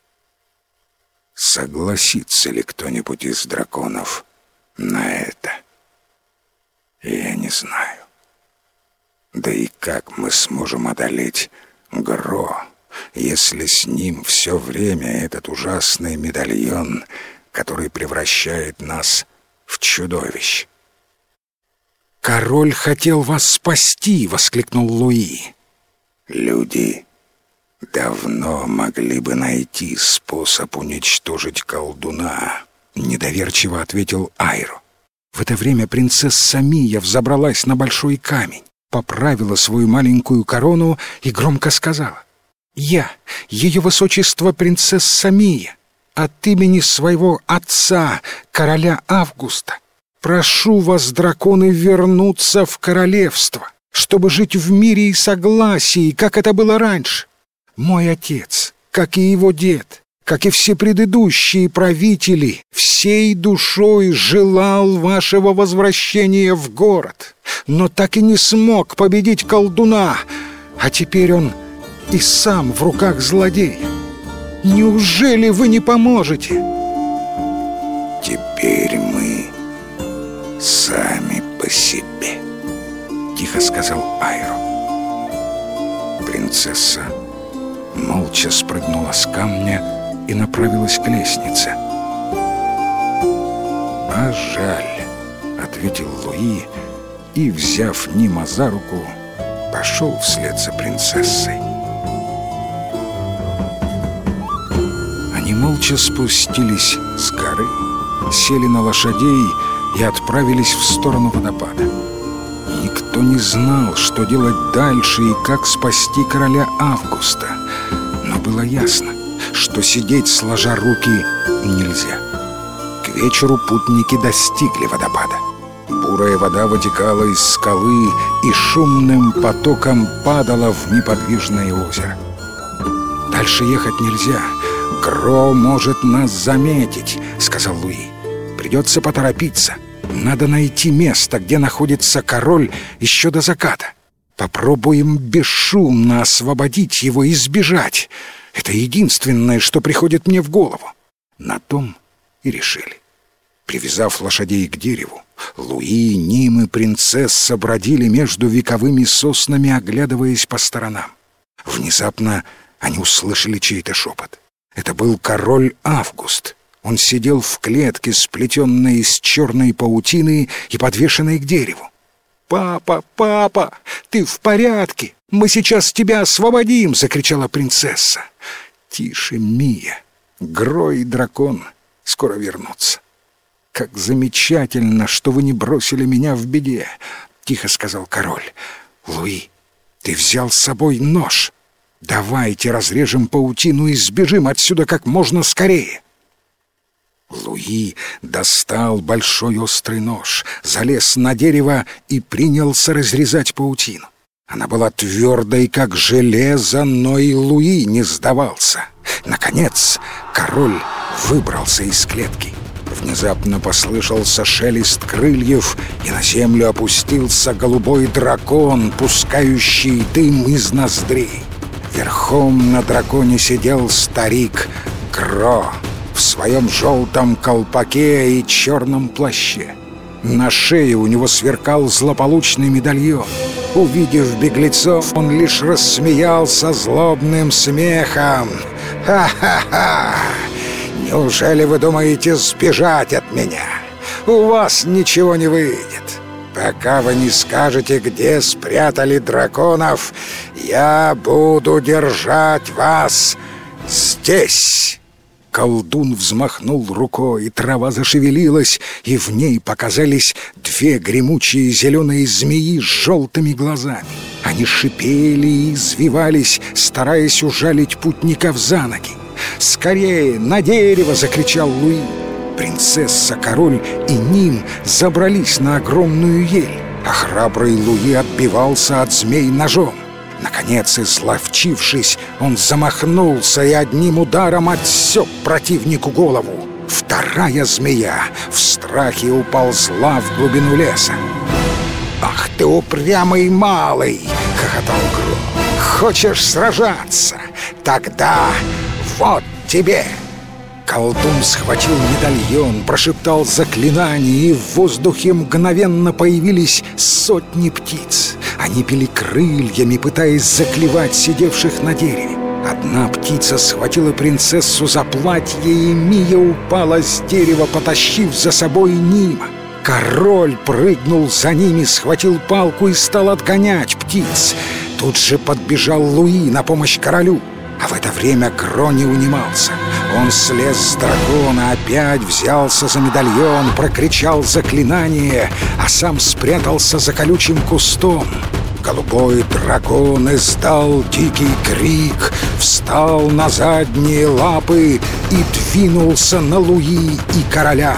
Согласится ли кто-нибудь из драконов на это? Я не знаю. Да и как мы сможем одолеть Гро, если с ним все время этот ужасный медальон, который превращает нас в чудовищ? «Король хотел вас спасти!» — воскликнул Луи. Люди давно могли бы найти способ уничтожить колдуна, недоверчиво ответил Айро. В это время принцесса Мия взобралась на большой камень, поправила свою маленькую корону и громко сказала: «Я, ее высочество принцесса Мия, от имени своего отца, короля Августа, прошу вас, драконы, вернуться в королевство, чтобы жить в мире и согласии, как это было раньше. Мой отец, как и его дед, как и все предыдущие правители, всей душой желал вашего возвращения в город, но так и не смог победить колдуна, а теперь он и сам в руках злодея. Неужели вы не поможете?» «Теперь мы сами по себе», — тихо сказал Айро. Принцесса молча спрыгнула с камня и направилась к лестнице. «А жаль», — ответил Луи и, взяв Нима за руку, пошел вслед за принцессой. Они молча спустились с горы, сели на лошадей и отправились в сторону водопада. Никто не знал, что делать дальше и как спасти короля Августа, но было ясно, что сидеть сложа руки нельзя. К вечеру путники достигли водопада. Бурая вода вытекала из скалы и шумным потоком падала в неподвижное озеро. «Дальше ехать нельзя. Гро может нас заметить», — сказал Луи. «Придется поторопиться. Надо найти место, где находится король еще до заката. Попробуем бесшумно освободить его и сбежать. Это единственное, что приходит мне в голову». На том и решили. Привязав лошадей к дереву, Луи, Ним и принцесса бродили между вековыми соснами, оглядываясь по сторонам. Внезапно они услышали чей-то шепот. Это был король Август. Он сидел в клетке, сплетенной из черной паутины и подвешенной к дереву. «Папа, папа, ты в порядке? Мы сейчас тебя освободим!» — закричала принцесса. «Тише, Мия. Гро и дракон скоро вернутся». «Как замечательно, что вы не бросили меня в беде!» — тихо сказал король. «Луи, ты взял с собой нож. Давайте разрежем паутину и сбежим отсюда как можно скорее». Луи достал большой острый нож, залез на дерево и принялся разрезать паутину. Она была твердой, как железо, но и Луи не сдавался. Наконец король выбрался из клетки. Внезапно послышался шелест крыльев, и на землю опустился голубой дракон, пускающий дым из ноздрей. Верхом на драконе сидел старик Гро в своем желтом колпаке и черном плаще. На шее у него сверкал злополучный медальон. Увидев беглецов, он лишь рассмеялся злобным смехом. «Ха-ха-ха! Неужели вы думаете сбежать от меня? У вас ничего не выйдет. Пока вы не скажете, где спрятали драконов, я буду держать вас здесь». колдун взмахнул рукой, и трава зашевелилась, и в ней показались две гремучие зеленые змеи с желтыми глазами. Они шипели и извивались, стараясь ужалить путников за ноги. «Скорее, на дерево!» — закричал Луи. Принцесса, король и Ним забрались на огромную ель, а храбрый Луи отбивался от змей ножом. Наконец, изловчившись, он замахнулся и одним ударом отсек противнику голову. Вторая змея в страхе уползла в глубину леса. «Ах ты упрямый малый!» — хохотал Гром. «Хочешь сражаться? Тогда вот тебе!» Колдун схватил медальон, прошептал заклинание, и в воздухе мгновенно появились сотни птиц. Они били крыльями, пытаясь заклевать сидевших на дереве. Одна птица схватила принцессу за платье, и Мия упала с дерева, потащив за собой Нима. Король прыгнул за ними, схватил палку и стал отгонять птиц. Тут же подбежал Луи на помощь королю. А в это время Гро не унимался. Он слез с дракона, опять взялся за медальон, прокричал заклинание, а сам спрятался за колючим кустом. Голубой дракон издал дикий крик, встал на задние лапы и двинулся на Луи и короля.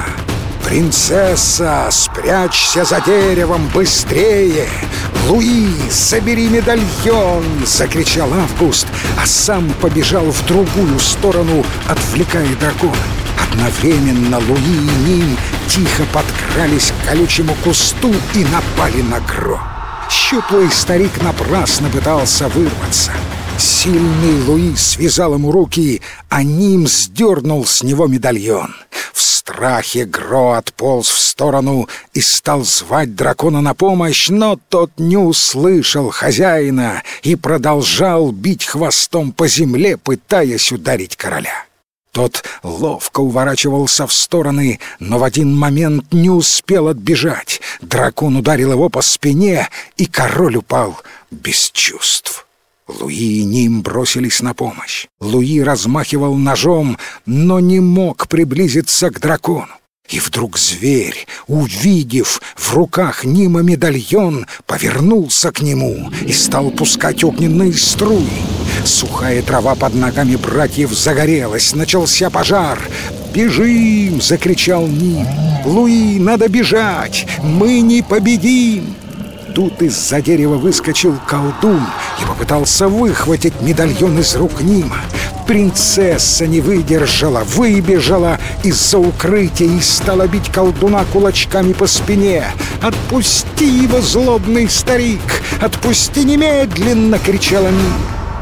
«Принцесса, спрячься за деревом быстрее! Луи, собери медальон!» — закричал Август, а сам побежал в другую сторону, отвлекая дракона. Одновременно Луи и Ним тихо подкрались к колючему кусту и напали на Гро. Щуплый старик напрасно пытался вырваться. Сильный Луи связал ему руки, а Ним сдернул с него медальон. В страхе Гро отполз в сторону и стал звать дракона на помощь, но тот не услышал хозяина и продолжал бить хвостом по земле, пытаясь ударить короля. Тот ловко уворачивался в стороны, но в один момент не успел отбежать. Дракон ударил его по спине, и король упал без чувств. Луи и Ним бросились на помощь. Луи размахивал ножом, но не мог приблизиться к дракону. И вдруг зверь, увидев в руках Нима медальон, повернулся к нему и стал пускать огненные струи. Сухая трава под ногами братьев загорелась, начался пожар. «Бежим!» — закричал Ним. «Луи, надо бежать! Мы не победим!» Тут из-за дерева выскочил колдун и попытался выхватить медальон из рук Нима. Принцесса не выдержала, выбежала из-за укрытия и стала бить колдуна кулачками по спине. «Отпусти его, злобный старик! Отпусти немедленно!» — кричала Ним.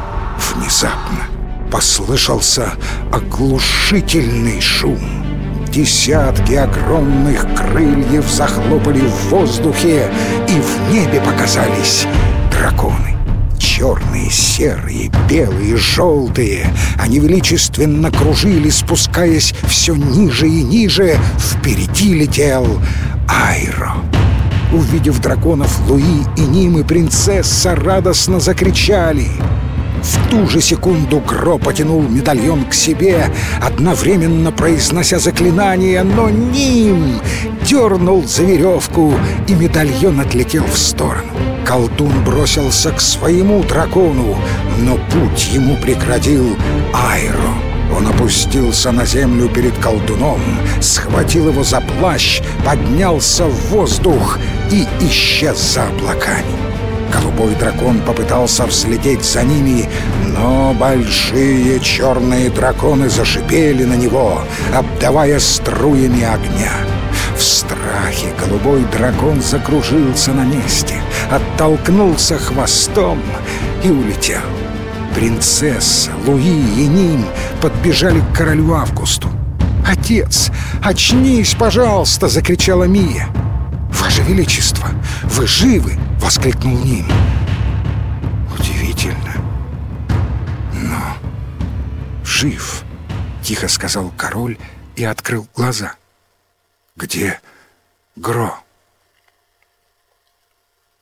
Внезапно послышался оглушительный шум. Десятки огромных крыльев захлопали в воздухе, и в небе показались драконы. Черные, серые, белые, желтые. Они величественно кружили, спускаясь все ниже и ниже. Впереди летел Айро. Увидев драконов, Луи и Ним и принцесса радостно закричали. В ту же секунду Гро потянул медальон к себе, одновременно произнося заклинание, но Ним дернул за веревку, и медальон отлетел в сторону. Колдун бросился к своему дракону, но путь ему преградил Айро. Он опустился на землю перед колдуном, схватил его за плащ, поднялся в воздух и исчез за облаками. Голубой дракон попытался взлететь за ними, но большие черные драконы зашипели на него, обдавая струями огня. В страхе голубой дракон закружился на месте, оттолкнулся хвостом и улетел. Принцесса, Луи и Ним подбежали к королю Августу. «Отец, очнись, пожалуйста!» — закричала Мия. «Ваше Величество, вы живы!» — воскликнул Ним. «Удивительно, но жив!» — тихо сказал король и открыл глаза. «Где Гро?»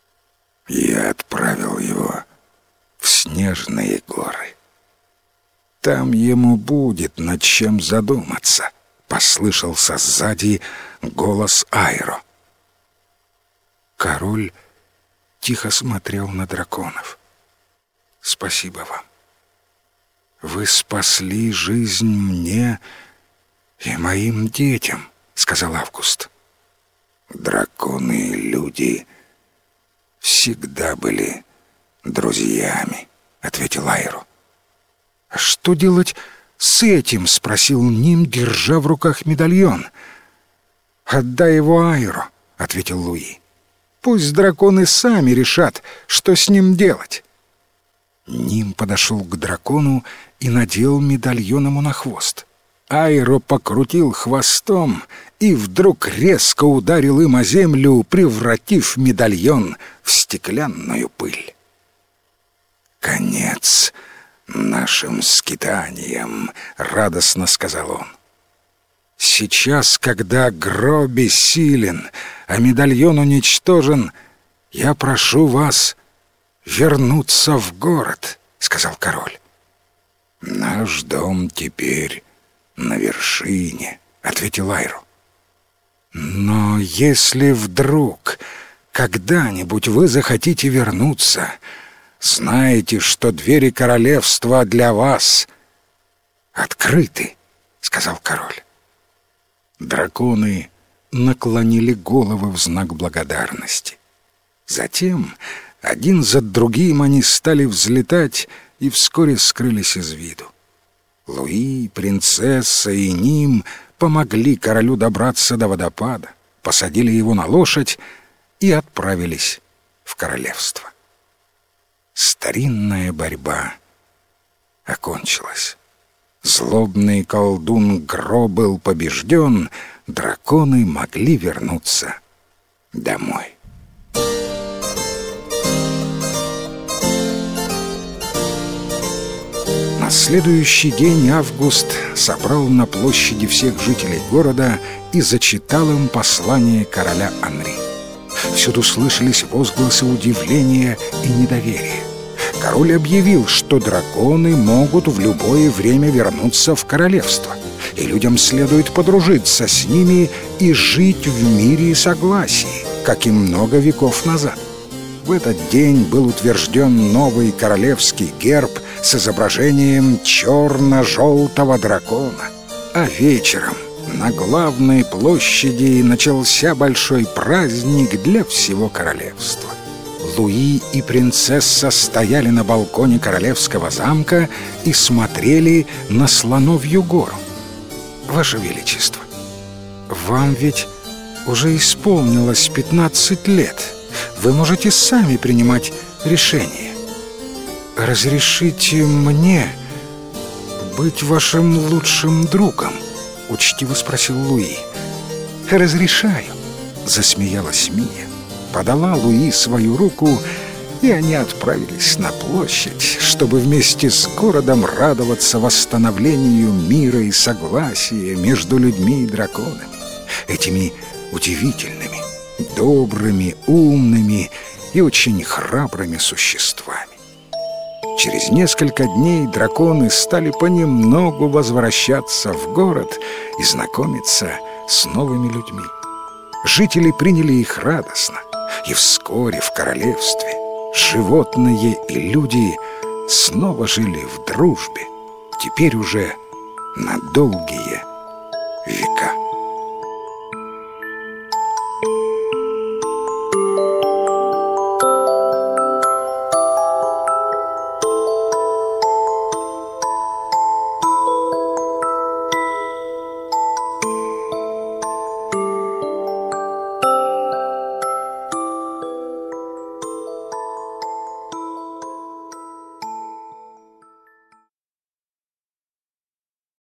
«Я отправил его в снежные горы. Там ему будет над чем задуматься», — послышался сзади голос Айро. Король тихо смотрел на драконов. «Спасибо вам. Вы спасли жизнь мне и моим детям», — сказал Август. «Драконы и люди всегда были друзьями», — ответил Айро. «А что делать с этим?» — спросил Ним, держа в руках медальон. «Отдай его Айро», — ответил Луи. «Пусть драконы сами решат, что с ним делать». Ним подошел к дракону и надел медальон ему на хвост. Айро покрутил хвостом и вдруг резко ударил им о землю, превратив медальон в стеклянную пыль. «Конец нашим скитаниям», — радостно сказал он. «Сейчас, когда Гро бессилен, а медальон уничтожен, я прошу вас вернуться в город», — сказал король. «Наш дом теперь на вершине», — ответил Айро. «Но если вдруг когда-нибудь вы захотите вернуться, знаете, что двери королевства для вас открыты», — сказал король. Драконы наклонили головы в знак благодарности. Затем один за другим они стали взлетать и вскоре скрылись из виду. Луи, принцесса и Ним помогли королю добраться до водопада, посадили его на лошадь и отправились в королевство. Старинная борьба окончилась. Злобный колдун Гро был побежден, драконы могли вернуться домой. На следующий день Август собрал на площади всех жителей города и зачитал им послание короля Анри. Всюду слышались возгласы удивления и недоверия. Король объявил, что драконы могут в любое время вернуться в королевство, и людям следует подружиться с ними и жить в мире и согласии, как и много веков назад. В этот день был утвержден новый королевский герб с изображением черно-желтого дракона, а вечером на главной площади начался большой праздник для всего королевства. Луи и принцесса стояли на балконе королевского замка и смотрели на Слоновью гору. «Ваше Величество, вам ведь уже исполнилось пятнадцать лет. Вы можете сами принимать решения. Разрешите мне быть вашим лучшим другом?» — учтиво спросил Луи. «Разрешаю», — засмеялась Мия. Подала Луи свою руку, и они отправились на площадь, чтобы вместе с городом радоваться восстановлению мира и согласия между людьми и драконами, этими удивительными, добрыми, умными и очень храбрыми существами. Через несколько дней драконы стали понемногу возвращаться в город и знакомиться с новыми людьми. Жители приняли их радостно, и вскоре в королевстве животные и люди снова жили в дружбе, теперь уже на долгие века.